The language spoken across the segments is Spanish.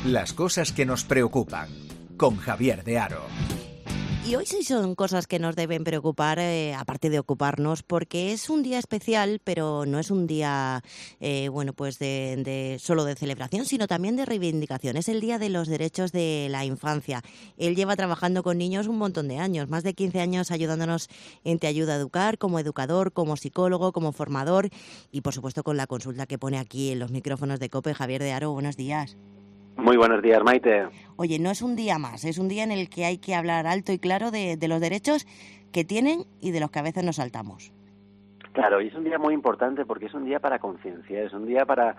Las cosas que nos preocupan, con Javier de Haro. Y hoy sí son cosas que nos deben preocupar, aparte de ocuparnos, porque es un día especial, pero no es un día, pues solo de celebración, sino también de reivindicación. Es el Día de los Derechos de la Infancia. Él lleva trabajando con niños un montón de años, más de 15 años ayudándonos en Te Ayuda a Educar, como educador, como psicólogo, como formador y, por supuesto, con la consulta que pone aquí en los micrófonos de COPE. Javier de Haro, buenos días. Muy buenos días, Maite. Oye, no es un día más, es un día en el que hay que hablar alto y claro de los derechos que tienen y de los que a veces nos saltamos. Claro, y es un día muy importante porque es un día para concienciar, es un día para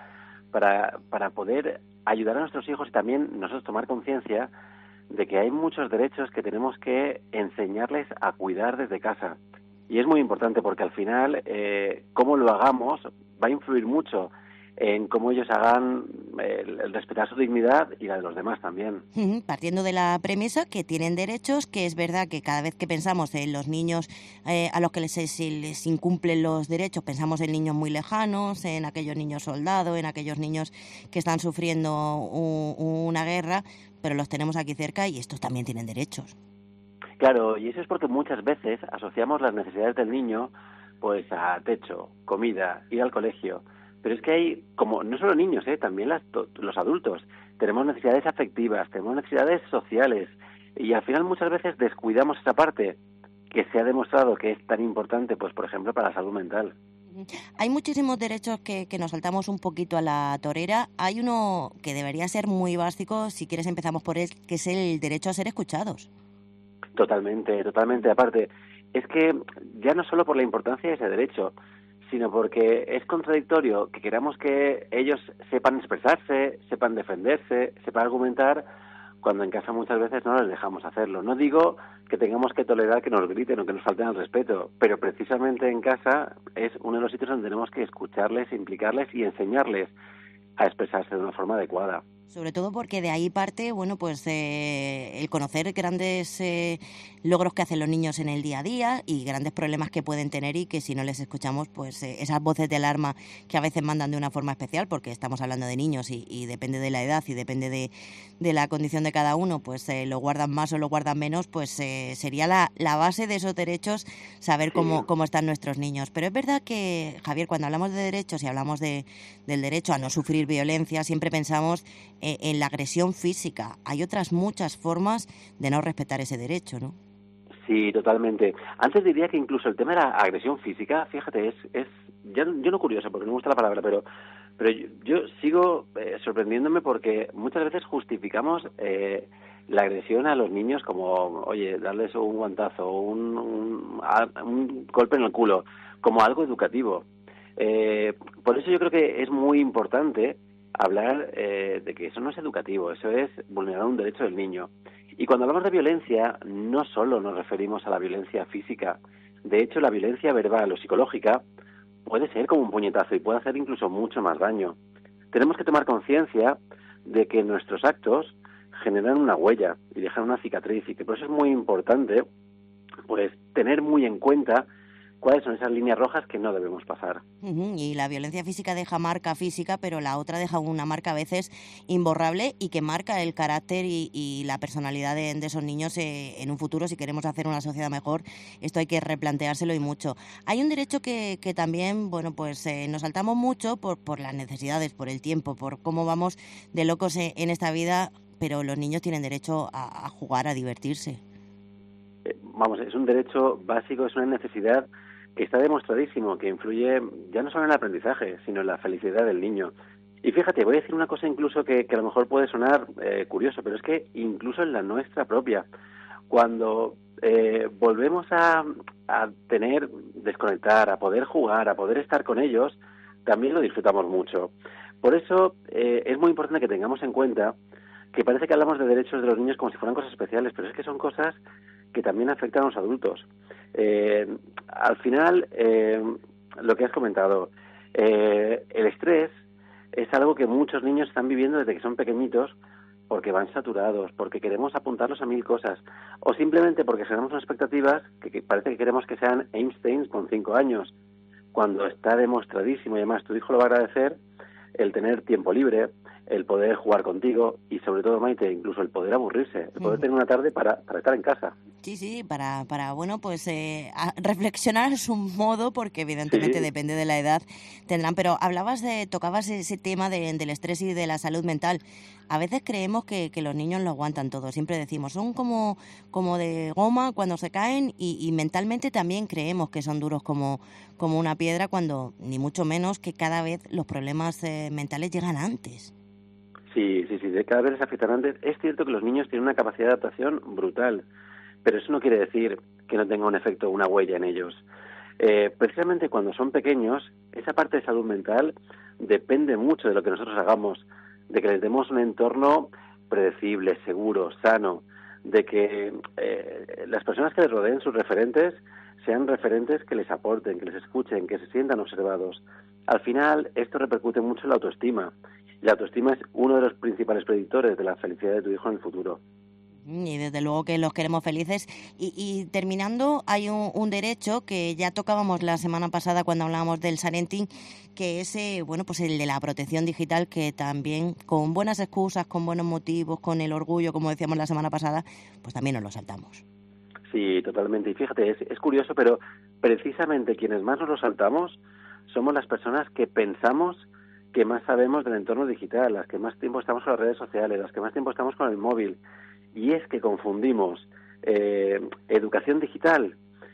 poder ayudar a nuestros hijos y también nosotros tomar conciencia de que hay muchos derechos que tenemos que enseñarles a cuidar desde casa. Y es muy importante porque al final, cómo lo hagamos va a influir mucho en cómo ellos hagan el respetar su dignidad y la de los demás también. Partiendo de la premisa que tienen derechos, que es verdad que cada vez que pensamos en los niños a los que les incumplen los derechos, pensamos en niños muy lejanos, en aquellos niños soldados, en aquellos niños que están sufriendo una guerra, pero los tenemos aquí cerca y estos también tienen derechos. Claro, y eso es porque muchas veces asociamos las necesidades del niño pues a techo, comida, ir al colegio. Pero es que hay, como no solo niños, también los adultos, tenemos necesidades afectivas, tenemos necesidades sociales y al final muchas veces descuidamos esa parte que se ha demostrado que es tan importante, pues por ejemplo, para la salud mental. Hay muchísimos derechos que nos saltamos un poquito a la torera. Hay uno que debería ser muy básico, si quieres empezamos por él, que es el derecho a ser escuchados. Totalmente, totalmente. Aparte, es que ya no solo por la importancia de ese derecho, sino porque es contradictorio que queramos que ellos sepan expresarse, sepan defenderse, sepan argumentar, cuando en casa muchas veces no les dejamos hacerlo. No digo que tengamos que tolerar que nos griten o que nos falten al respeto, pero precisamente en casa es uno de los sitios donde tenemos que escucharles, implicarles y enseñarles a expresarse de una forma adecuada. Sobre todo porque de ahí parte, el conocer grandes logros que hacen los niños en el día a día y grandes problemas que pueden tener y que si no les escuchamos, esas voces de alarma que a veces mandan de una forma especial, porque estamos hablando de niños y depende de la edad y depende de la condición de cada uno, lo guardan más o lo guardan menos, sería la base de esos derechos, saber cómo están nuestros niños. Pero es verdad que, Javier, cuando hablamos de derechos y hablamos del derecho a no sufrir violencia, siempre pensamos en la agresión física. Hay otras muchas formas de no respetar ese derecho, ¿no? Sí, totalmente. Antes diría que incluso el tema de la agresión física, fíjate, yo no curioso porque no me gusta la palabra, pero yo sigo sorprendiéndome porque muchas veces justificamos la agresión a los niños como, oye, darles un guantazo o un golpe en el culo, como algo educativo. Por eso yo creo que es muy importante hablar de que eso no es educativo, eso es vulnerar un derecho del niño. Y cuando hablamos de violencia, no solo nos referimos a la violencia física. De hecho, la violencia verbal o psicológica puede ser como un puñetazo y puede hacer incluso mucho más daño. Tenemos que tomar conciencia de que nuestros actos generan una huella y dejan una cicatriz y que por eso es muy importante tener muy en cuenta cuáles son esas líneas rojas que no debemos pasar. Y la violencia física deja marca física, pero la otra deja una marca a veces imborrable y que marca el carácter y la personalidad de esos niños en un futuro. Si queremos hacer una sociedad mejor, esto hay que replanteárselo y mucho. Hay un derecho que también, nos saltamos mucho por las necesidades, por el tiempo, por cómo vamos de locos en esta vida, pero los niños tienen derecho a jugar, a divertirse. Es un derecho básico, es una necesidad que está demostradísimo, que influye ya no solo en el aprendizaje, sino en la felicidad del niño. Y fíjate, voy a decir una cosa incluso que a lo mejor puede sonar curioso, pero es que incluso en la nuestra propia, cuando volvemos a desconectar, a poder jugar, a poder estar con ellos, también lo disfrutamos mucho. Por eso es muy importante que tengamos en cuenta que parece que hablamos de derechos de los niños como si fueran cosas especiales, pero es que son cosas que también afectan a los adultos. Al final, lo que has comentado, el estrés es algo que muchos niños están viviendo desde que son pequeñitos porque van saturados, porque queremos apuntarlos a 1000 cosas, o simplemente porque generamos unas expectativas que parece que queremos que sean Einstein con 5 años, cuando está demostradísimo, y además tu hijo lo va a agradecer, el tener tiempo libre, el poder jugar contigo y sobre todo, Maite, incluso el poder aburrirse, el poder tener una tarde para estar en casa. Sí, para bueno, pues reflexionar a su modo, porque evidentemente depende de la edad tendrán. Pero tocabas ese tema del estrés y de la salud mental. A veces creemos que los niños lo aguantan todo. Siempre decimos, son como de goma cuando se caen y mentalmente también creemos que son duros como una piedra, cuando ni mucho menos, que cada vez los problemas mentales llegan antes. Sí, cada vez les afectan antes. Es cierto que los niños tienen una capacidad de adaptación brutal, pero eso no quiere decir que no tenga un efecto, una huella en ellos. Precisamente cuando son pequeños, esa parte de salud mental depende mucho de lo que nosotros hagamos, de que les demos un entorno predecible, seguro, sano, de que las personas que les rodeen, sus referentes, sean referentes que les aporten, que les escuchen, que se sientan observados. Al final, esto repercute mucho en la autoestima. Y la autoestima es uno de los principales predictores de la felicidad de tu hijo en el futuro. Y desde luego que los queremos felices. Y terminando, hay un derecho que ya tocábamos la semana pasada cuando hablábamos del parenting, que es pues el de la protección digital, que también con buenas excusas, con buenos motivos, con el orgullo, como decíamos la semana pasada, pues también nos lo saltamos. Sí, totalmente. Y fíjate, es curioso, pero precisamente quienes más nos lo saltamos somos las personas que pensamos que más sabemos del entorno digital, las que más tiempo estamos con las redes sociales, las que más tiempo estamos con el móvil. Y es que confundimos educación digital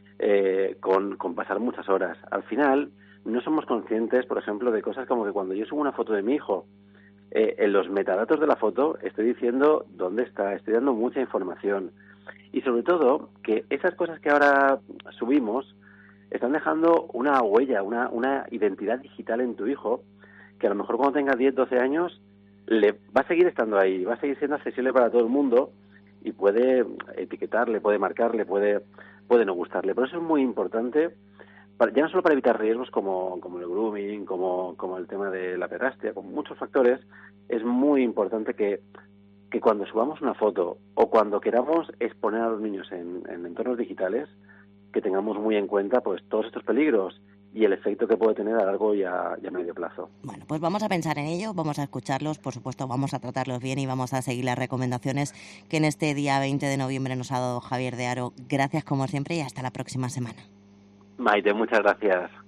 con pasar muchas horas. Al final, no somos conscientes, por ejemplo, de cosas como que cuando yo subo una foto de mi hijo, en los metadatos de la foto estoy diciendo dónde está, estoy dando mucha información. Y sobre todo, que esas cosas que ahora subimos están dejando una huella, una identidad digital en tu hijo, que a lo mejor cuando tenga 10, 12 años le va a seguir estando ahí, va a seguir siendo accesible para todo el mundo y puede etiquetarle, puede marcarle, puede no gustarle. Por eso es muy importante, ya no solo para evitar riesgos como el grooming, como el tema de la pederastia, con muchos factores, es muy importante que cuando subamos una foto o cuando queramos exponer a los niños en entornos digitales, que tengamos muy en cuenta pues todos estos peligros y el efecto que puede tener a largo y a medio plazo. Bueno, pues vamos a pensar en ello, vamos a escucharlos, por supuesto vamos a tratarlos bien y vamos a seguir las recomendaciones que en este día 20 de noviembre nos ha dado Javier de Haro. Gracias como siempre y hasta la próxima semana. Maite, muchas gracias.